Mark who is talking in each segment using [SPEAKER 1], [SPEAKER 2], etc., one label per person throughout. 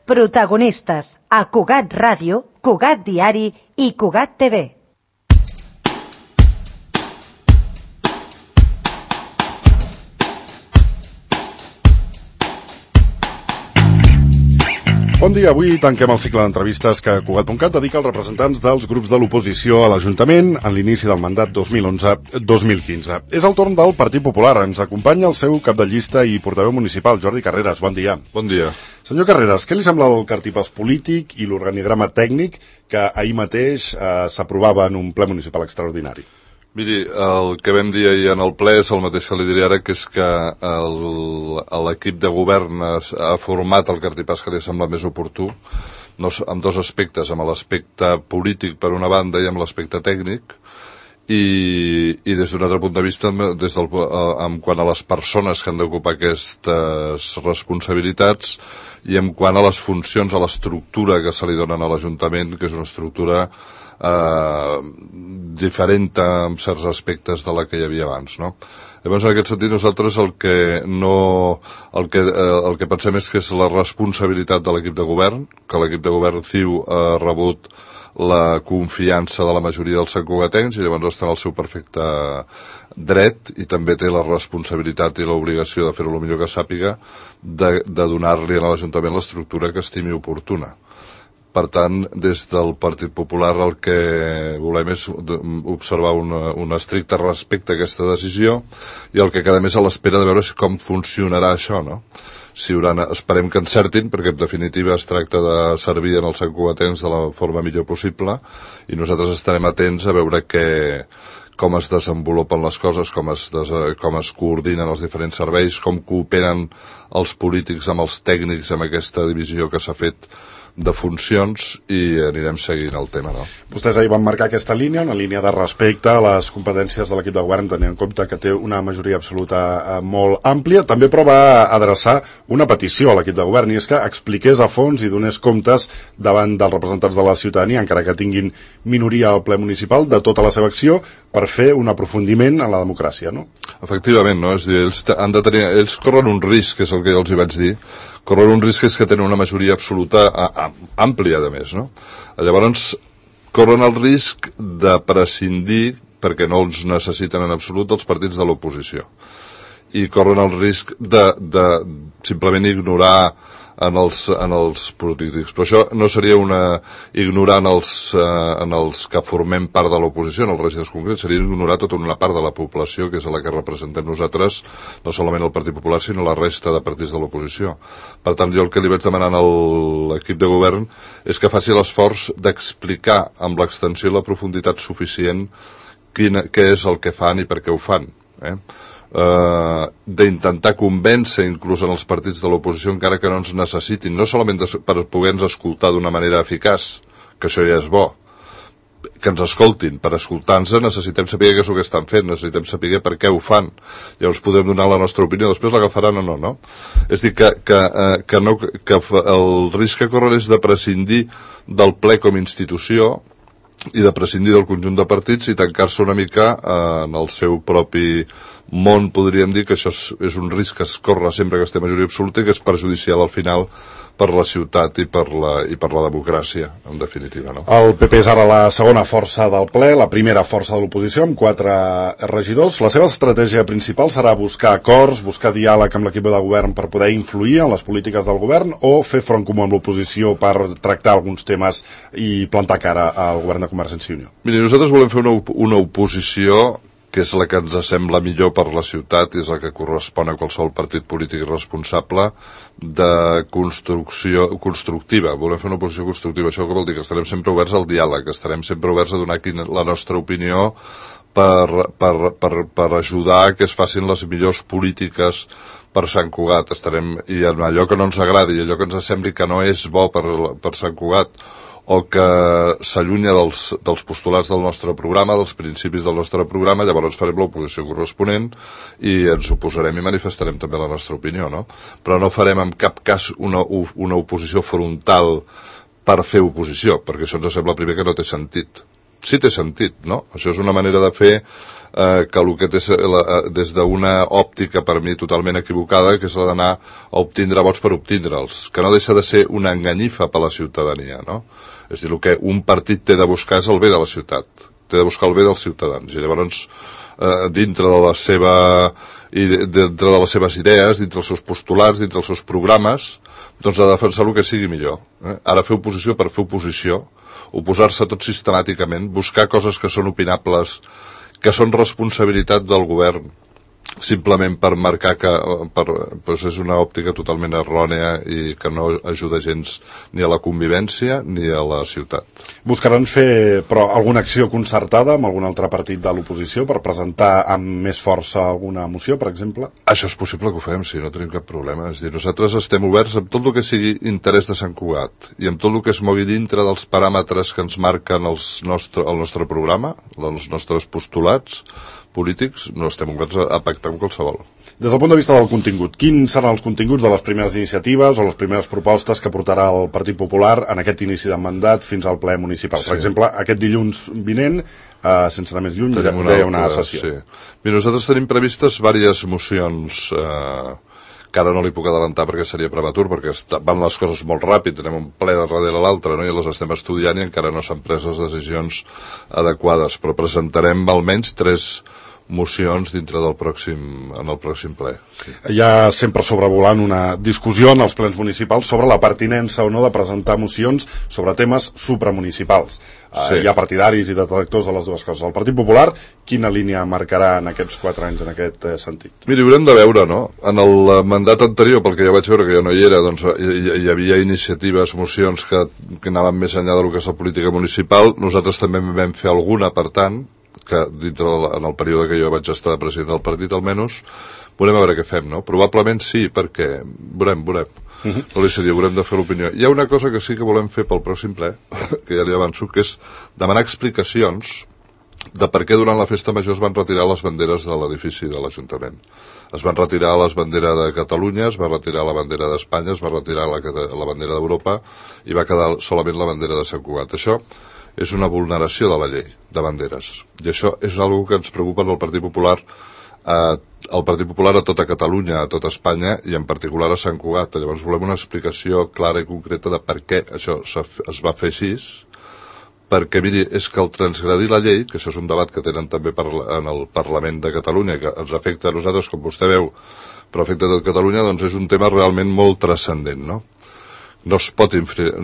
[SPEAKER 1] Protagonistes a Cugat Ràdio, Cugat Diari i Cugat TV.
[SPEAKER 2] Bon dia, avui tanquem el cicle d'entrevistes que Cugat.cat dedica als representants dels grups de l'oposició a l'Ajuntament en l'inici del mandat 2011-2015. És el torn del Partit Popular. Ens acompanya el seu cap de llista i portaveu municipal, Jordi Carreras. Bon dia.
[SPEAKER 3] Bon dia.
[SPEAKER 2] Senyor Carreras, què li sembla el cartipàs polític i l'organigrama tècnic que ahir mateix s'aprovava en un ple municipal extraordinari?
[SPEAKER 3] Miri, el que vam dir ahir en el ple és el mateix que li diré ara, que és que l'equip de govern ha format el cartipàs que li sembla més oportú, amb dos aspectes, amb l'aspecte polític per una banda i amb l'aspecte tècnic, i des d'un altre punt de vista, en quant a les persones que han d'ocupar aquestes responsabilitats i en quant a les funcions, a l'estructura que se li donen a l'Ajuntament, que és una estructura diferent en certs aspectes de la que hi havia abans, no? Llavors, en aquest sentit, nosaltres el que pensem és que és la responsabilitat de l'equip de govern, que l'equip de govern CiU ha rebut la confiança de la majoria dels santcugatencs i llavors està en el seu perfecte dret i també té la responsabilitat i l'obligació de fer-ho el millor que sàpiga de donar-li a l'Ajuntament l'estructura que estimi oportuna. Per tant, des del Partit Popular el que volem és observar un estricte respecte a aquesta decisió i el que quedem és a l'espera de veure com funcionarà això, no? Esperem que encertin, perquè en definitiva es tracta de servir en els santcugatencs de la forma millor possible i nosaltres estarem atents a veure com es desenvolupen les coses, com es coordinen els diferents serveis, com cooperen els polítics amb els tècnics amb aquesta divisió que s'ha fet de funcions i anirem seguint el tema, no?
[SPEAKER 2] Vostès ahir van marcar aquesta línia, una línia de respecte a les competències de l'equip de govern, tenint en compte que té una majoria absoluta molt àmplia. També però va adreçar una petició a l'equip de govern i és que expliqués a fons i donés comptes davant dels representants de la ciutadania, encara que tinguin minoria al ple municipal, de tota la seva acció per fer un aprofundiment en la democràcia, no?
[SPEAKER 3] Efectivament, no? És a dir, ells corren un risc, que és el que jo els hi vaig dir, corren un risc és que tenen una majoria absoluta àmplia, a més, no? Llavors, corren el risc de prescindir, perquè no els necessiten en absolut, dels partits de l'oposició. I corren el risc de simplement ignorar en els polítics. Però això no seria ignorar en els que formem part de l'oposició, en els regidors concrets, seria ignorar tota una part de la població, que és a la que representem nosaltres, no solament el Partit Popular, sinó la resta de partits de l'oposició. Per tant, jo el que li vaig demanar a l'equip de govern és que faci l'esforç d'explicar amb l'extensió i la profunditat suficient què és el que fan i per què ho fan, d'intentar convèncer inclús en els partits de l'oposició, encara que no ens necessitin, no solament per poder-nos escoltar d'una manera eficaç, que això ja és bo, que ens escoltin. Per escoltar-nos necessitem saber què és el que estan fent, necessitem saber per què ho fan. Llavors podem donar la nostra opinió, després l'agafaran o no? És a dir, que el risc que corren és de prescindir del ple com a institució i de prescindir del conjunt de partits i tancar-se una mica en el seu propi món. Podríem dir que això és un risc que es corre sempre que es té majoria absoluta i que és perjudicial al final per la ciutat i per la democràcia, en definitiva, no?
[SPEAKER 2] El PP és ara la segona força del ple, la primera força de l'oposició, amb 4 regidors. La seva estratègia principal serà buscar acords, buscar diàleg amb l'equip de govern per poder influir en les polítiques del govern o fer front comú amb l'oposició per tractar alguns temes i plantar cara al govern de Convergència i Unió.
[SPEAKER 3] Miri, nosaltres volem fer una oposició que és la que ens sembla millor per la ciutat i és la que correspon a qualsevol partit polític responsable de constructiva. Volem fer una oposició constructiva. Això que vol dir que estarem sempre oberts al diàleg, estarem sempre oberts a donar la nostra opinió per ajudar a que es facin les millors polítiques per Sant Cugat. I en allò que no ens agradi, allò que ens sembli que no és bo per Sant Cugat, o que s'allunya dels postulats del nostre programa, dels principis del nostre programa, llavors farem l'oposició corresponent i ens oposarem i manifestarem també la nostra opinió, no? Però no farem en cap cas una oposició frontal per fer oposició, perquè això ens sembla primer que no té sentit. sí té sentit, no? Això és una manera de fer que el que té des d'una òptica per mi totalment equivocada, que és la d'anar a obtindre vots per obtindre'ls, que no deixa de ser una enganyifa per a la ciutadania, no? És a dir, el que un partit té de buscar és el bé de la ciutat, té de buscar el bé dels ciutadans, i llavors dintre de les seves idees, dintre dels seus postulats, dintre dels seus programes, doncs ha de defensar el que sigui millor. Ara fer oposició per fer oposició, oposar-se tot sistemàticament, buscar coses que són opinables, que són responsabilitat del govern, simplement per marcar que doncs és una òptica totalment errònia i que no ajuda gens ni a la convivència ni a la ciutat.
[SPEAKER 2] Buscaran fer, però, alguna acció concertada amb algun altre partit de l'oposició per presentar amb més força alguna moció, per exemple?
[SPEAKER 3] Això és possible que ho fem, sí, no tenim cap problema. És a dir, nosaltres estem oberts amb tot el que sigui interès de Sant Cugat i amb tot el que es mogui dintre dels paràmetres que ens marquen el nostre programa, els nostres postulats polítics, no estem oberts a pactar amb qualsevol.
[SPEAKER 2] Des del punt de vista del contingut, quins seran els continguts de les primeres iniciatives o les primeres propostes que portarà el Partit Popular en aquest inici de mandat fins al ple municipal? Sí. Per exemple, aquest dilluns vinent, sense anar més lluny, hi ha una sessió.
[SPEAKER 3] Sí. Mira, nosaltres tenim previstes diverses mocions que ara no li puc adelantar perquè seria prematur, perquè van les coses molt ràpid, tenim un ple de darrere l'altre, no? I les estem estudiant i encara no s'han pres les decisions adequades, però presentarem almenys 3 mocions dintre en el pròxim ple. Sí.
[SPEAKER 2] Hi ha sempre sobrevolant una discussió en els plens municipals sobre la pertinença o no de presentar mocions sobre temes supramunicipals. Sí. Hi ha partidaris i detractors de les dues coses. El Partit Popular, quina línia marcarà en aquests 4 anys en aquest sentit?
[SPEAKER 3] Mira, haurem de veure, no? En el mandat anterior, pel que ja vaig veure que ja no hi era, doncs hi havia iniciatives, mocions que anaven més enllà del que és la política municipal. Nosaltres també en vam fer alguna, per tant, que en el període que jo vaig estar de president del partit, almenys, veurem a veure què fem, no? Probablement sí, perquè veurem. No li sé dir, haurem de fer l'opinió. Hi ha una cosa que sí que volem fer pel pròxim ple, que ja li avanço, que és demanar explicacions de per què durant la festa major es van retirar les banderes de l'edifici de l'Ajuntament. Es van retirar la bandera de Catalunya, es va retirar la bandera d'Espanya, es va retirar la bandera d'Europa i va quedar solament la bandera de Sant Cugat. Això és una vulneració de la llei de banderes. I això és una cosa que ens preocupa al Partit Popular, a tota Catalunya, a tota Espanya i en particular a Sant Cugat. Llavors volem una explicació clara i concreta de per què això es va fer així, perquè, miri, és que el transgredir la llei, que això és un debat que tenen també en el Parlament de Catalunya, que ens afecta a nosaltres, com vostè veu, però afecta a tot Catalunya, doncs és un tema realment molt transcendent, no? No es pot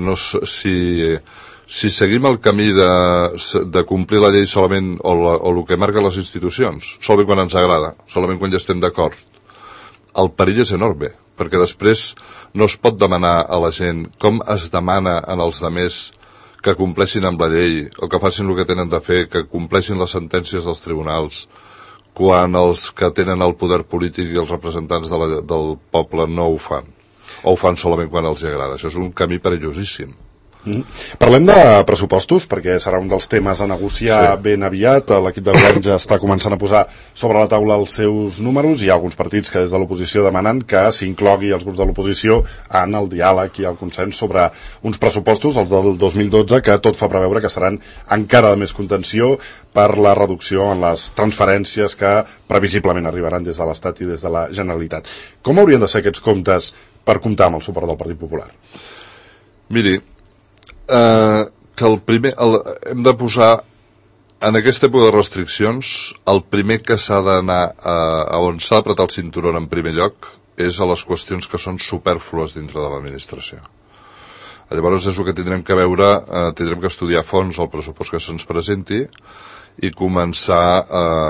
[SPEAKER 3] si seguim el camí de complir la llei solament o el que marquen les institucions, solament quan ens agrada, solament quan ja estem d'acord, el perill és enorme, perquè després no es pot demanar a la gent com es demana en els demés que compleixin amb la llei o que facin el que tenen de fer, que compleixin les sentències dels tribunals, quan els que tenen el poder polític i els representants del poble no ho fan, o ho fan solament quan els agrada. Això és un camí perillosíssim.
[SPEAKER 2] Parlem de pressupostos, perquè serà un dels temes a negociar ben aviat. L'equip de govern ja està començant a posar sobre la taula els seus números. Hi ha alguns partits que des de l'oposició demanen que s'inclogui els grups de l'oposició en el diàleg i el consens sobre uns pressupostos, els del 2012, que tot fa preveure que seran encara de més contenció per la reducció en les transferències que previsiblement arribaran des de l'Estat i des de la Generalitat. Com haurien de ser aquests comptes per comptar amb el suport del Partit Popular?
[SPEAKER 3] Miri, que hem de posar en aquesta època de restriccions, el primer que s'ha d'anar a on s'ha d'apretar el cinturó en primer lloc és a les qüestions que són supèrflues dintre de l'administració. Llavors és el que tindrem que veure, tindrem que estudiar a fons el pressupost que se'ns presenti i començar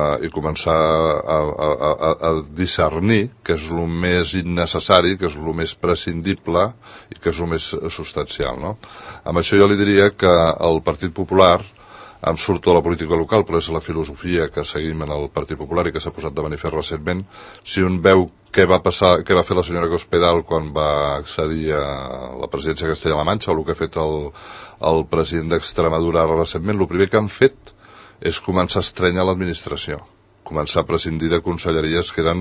[SPEAKER 3] a discernir què és el més innecessari, què és el més prescindible i què és el més substancial, no? Amb això jo li diria que el Partit Popular, em surto de la política local, però és la filosofia que seguim en el Partit Popular i que s'ha posat de manifest recentment, si un veu què va fer la senyora Cospedal quan va accedir a la presidència de Castella-La Manxa, o el que ha fet el president d'Extremadura recentment, el primer que han fet és començar a estrènyer l'administració, començar a prescindir de conselleries que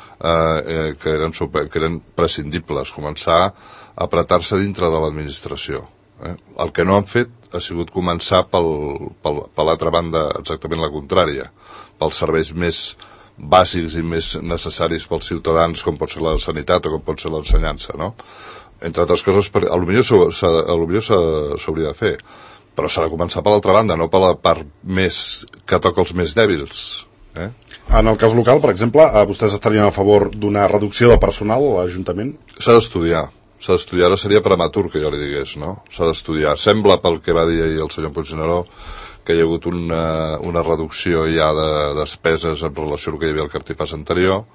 [SPEAKER 3] eren prescindibles, començar a apretar-se dintre de l'administració. El que no han fet ha sigut començar per l'altra banda exactament la contrària, pels serveis més bàsics i més necessaris pels ciutadans, com pot ser la sanitat o com pot ser l'ensenyança, no? Entre altres coses, potser s'hauria de fer, però s'ha de començar per l'altra banda, no per la part més que toca els més dèbils.
[SPEAKER 2] En el cas local, per exemple, vostès estarien a favor d'una reducció de personal a l'Ajuntament?
[SPEAKER 3] S'ha d'estudiar, ara seria prematur que jo li digués, no? S'ha d'estudiar. Sembla, pel que va dir ahir el senyor Puigneró, que hi ha hagut una reducció ja de despeses en relació al que hi havia al cartipàs anterior,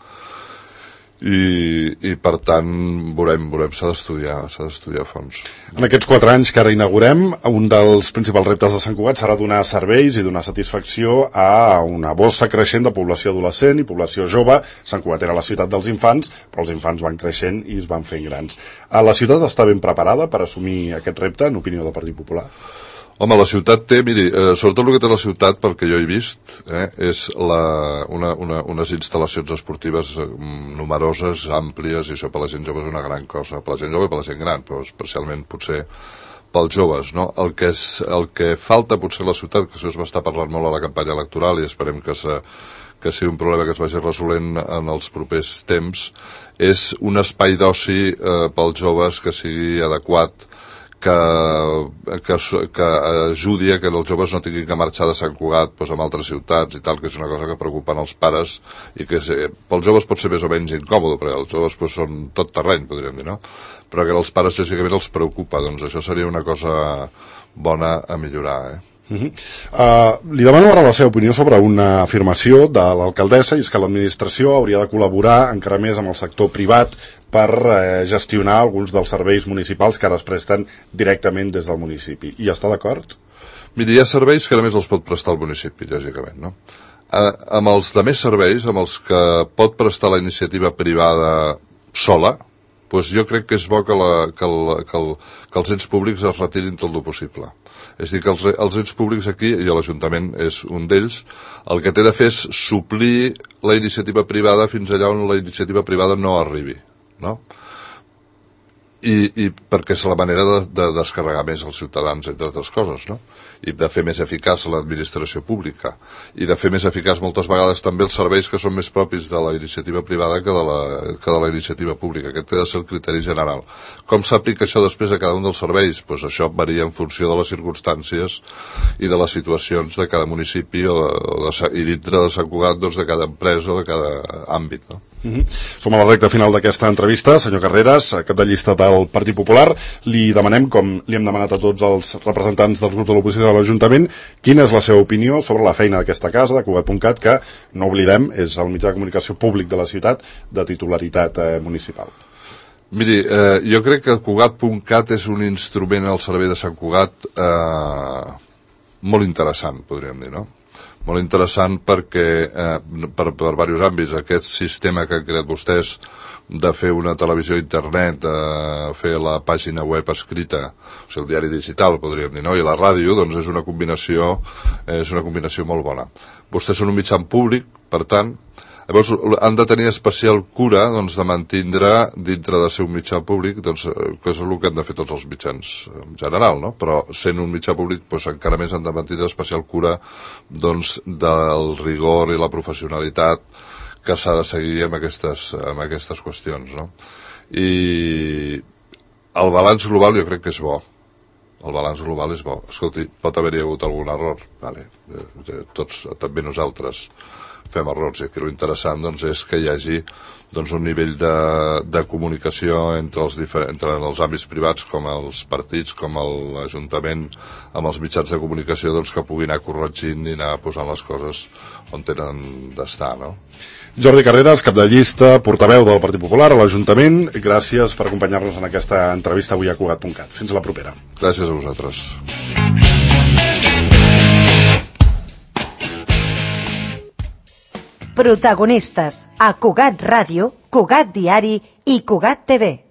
[SPEAKER 3] i per tant veurem, s'ha d'estudiar a fons.
[SPEAKER 2] En aquests 4 anys que ara inaugurem, un dels principals reptes de Sant Cugat serà donar serveis i donar satisfacció a una bossa creixent de població adolescent i població jove. Sant Cugat era la ciutat dels infants, però els infants van creixent i es van fent grans. La ciutat està ben preparada per assumir aquest repte, en opinió del Partit Popular?
[SPEAKER 3] Home, la ciutat té, miri, sobretot el que té la ciutat, pel que jo he vist, és unes instal·lacions esportives numeroses, àmplies, i això per la gent jove és una gran cosa, per la gent jove i per la gent gran, però especialment potser pels joves, no? El que falta potser a la ciutat, que això es va estar parlant molt a la campanya electoral i esperem que sigui un problema que es vagi resolent en els propers temps, és un espai d'oci pels joves que sigui adequat, que ajudi a que els joves no tinguin que marxar de Sant Cugat amb altres ciutats i tal, que és una cosa que preocupa els pares i que pels joves pot ser més o menys incòmode, perquè els joves són tot terreny, podríem dir, no? Però que els pares lògicament els preocupa, doncs això seria una cosa bona a millorar,
[SPEAKER 2] Li demano ara la seva opinió sobre una afirmació de l'alcaldessa, i és que l'administració hauria de col·laborar encara més amb el sector privat per gestionar alguns dels serveis municipals que ara es presten directament des del municipi. Hi està d'acord?
[SPEAKER 3] Miri, hi ha serveis que només els pot prestar el municipi, lògicament, no? Amb els altres serveis, amb els que pot prestar la iniciativa privada sola, doncs jo crec que és bo que els ens públics es retirin tot el possible. És a dir, que els ens públics aquí, i l'Ajuntament és un d'ells, el que té de fer és suplir la iniciativa privada fins allà on la iniciativa privada no arribi, no? I perquè és la manera de descarregar més els ciutadans, entre altres coses, no? I de fer més eficaç l'administració pública i de fer més eficaç moltes vegades també els serveis que són més propis de la iniciativa privada que de la iniciativa pública. Aquest ha de ser el criteri general. Com s'aplica això després a cada un dels serveis? Doncs això varia en funció de les circumstàncies i de les situacions de cada municipi i dintre de Sant Cugat, doncs, de cada empresa o de cada àmbit, no?
[SPEAKER 2] Som a la recta final d'aquesta entrevista. Senyor Carreras, cap de llista del Partit Popular, li demanem, com li hem demanat a tots els representants dels grups de l'oposició de l'Ajuntament, quina és la seva opinió sobre la feina d'aquesta casa, de Cugat.cat, que, no oblidem, és el mitjà de comunicació públic de la ciutat de titularitat municipal.
[SPEAKER 3] Miri, jo crec que Cugat.cat és un instrument al servei de Sant Cugat molt interessant, podríem dir, no? Molt interessant perquè, per diversos àmbits, aquest sistema que han creat vostès de fer una televisió a internet, de fer la pàgina web escrita, o sigui, el diari digital, podríem dir, no? I la ràdio, doncs és una combinació molt bona. Vostès són un mitjà públic, per tant, llavors han de tenir especial cura, doncs, de mantindre dintre de ser un mitjà públic, doncs, que és el que han de fer tots els mitjans en general, no? Però sent un mitjà públic, doncs, encara més han de mantindre especial cura, doncs, del rigor i la professionalitat que s'ha de seguir amb aquestes qüestions, no? I el balanç global jo crec que és bo. El balanç global és bo. Escolti, pot haver-hi hagut algun error, vale. Tots, també nosaltres fem errors, i aquí l'interessant, doncs, és que hi hagi, doncs, un nivell de comunicació entre els àmbits privats, com els partits, com l'Ajuntament, amb els mitjans de comunicació, doncs, que puguin anar corregint i anar posant les coses on tenen d'estar, no?
[SPEAKER 2] Jordi Carreras, cap de llista, portaveu del Partit Popular a l'Ajuntament, gràcies per acompanyar-nos en aquesta entrevista avui a Cugat.cat. Fins a la propera.
[SPEAKER 3] Gràcies a vosaltres.
[SPEAKER 1] Protagonistes a Cugat Ràdio, Cugat Diari i Cugat TV.